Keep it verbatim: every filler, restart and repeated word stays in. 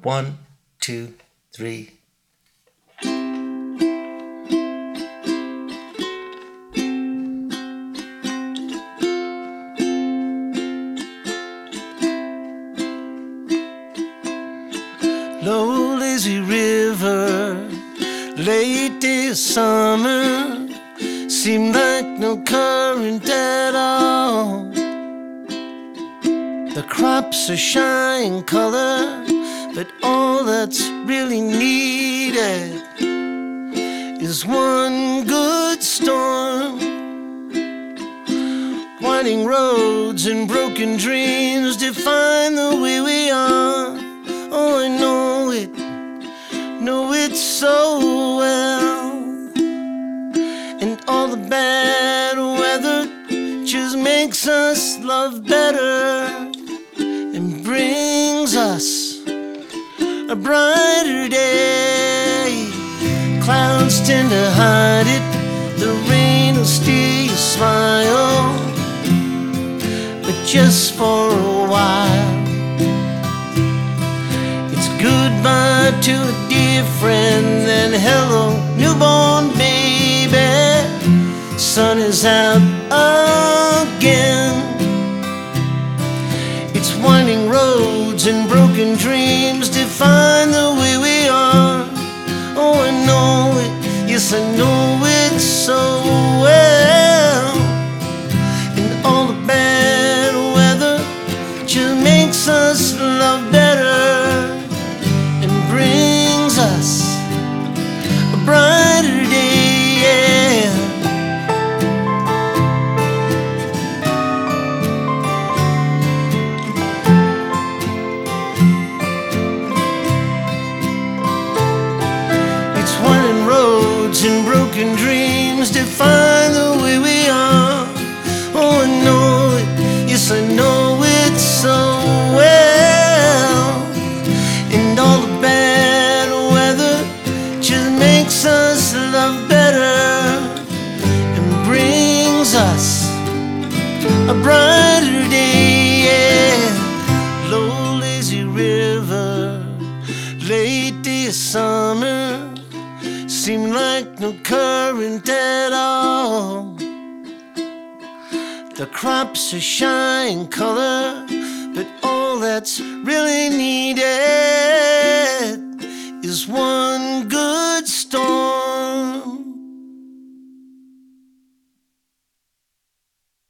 one, two, three. Low lazy river, late day summer, seemed like no current at all. The crops are shy in color, but all that's really needed is one good storm. Winding roads and broken dreams define the way we are. Oh, I know it, know it so well. And all the bad weather just makes us love better and brings us a brighter day. Clouds tend to hide it, the rain will steal your smile, but just for a while. It's goodbye to a dear friend, then hello, newborn baby. Sun is out again. It's winding roads and broken dreams define the way we are. Oh, I know it, yes, I know it so well. And all the bad weather just makes us love better and brings us a brighter day, yeah. Winding roads and broken dreams define the way we are. Oh, I know it, yes, I know it so well. And all the bad weather just makes us love better and brings us a brighter day, yeah. Low lazy river, late day summer, seem like no current at all. The crops are shy in color, but all that's really needed is one good storm.